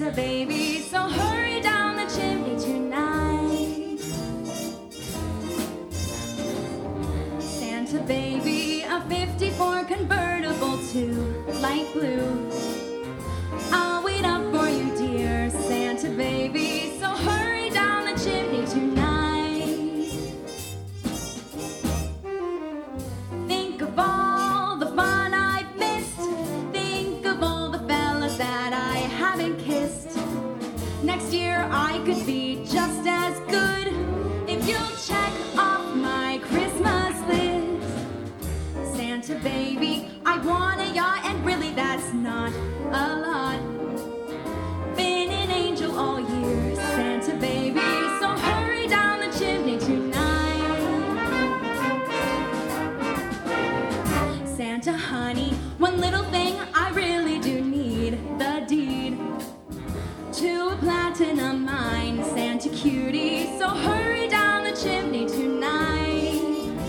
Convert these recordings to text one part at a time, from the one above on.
Santa baby, so hurry down the chimney tonight. Santa baby, a 54 convertible to light blue. I'll wait up for you, dear Santa baby, so hurry down the chimney tonight. Think of all the fun I've missed. Think of all the fellas that I haven't kissed. Next year I could be just as good if you'll check off my Christmas list. Santa baby, I want a yacht, and really that's not a lot. Been an angel all year, Santa baby, so hurry down the chimney tonight. Santa honey, one little thing I really do need, the deed to a platinum mine. Santa cutie, so hurry down the chimney tonight.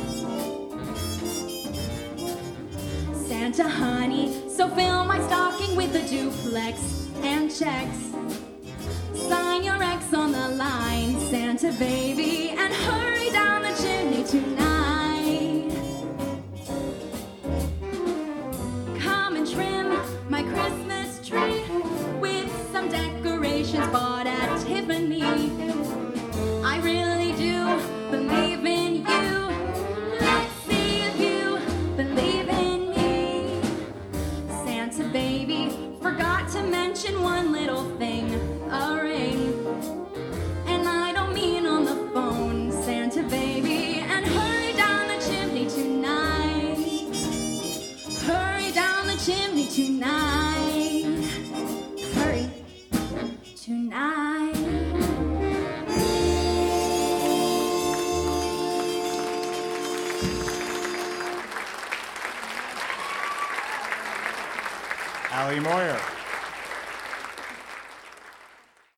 Santa honey, so fill my stocking with a duplex and checks. Sign your ex on the line, Santa baby, and hurry down the chimney tonight. Come and trim my Christmas tree with some decorations bought at Tiffany. I really do believe in you. Let's see if you believe in me. Santa baby, forgot to mention one little thing, a ring. And I don't mean on the phone, Santa baby, and hurry down the chimney tonight. Hurry down the chimney tonight. Hurry tonight. Allie Moyer.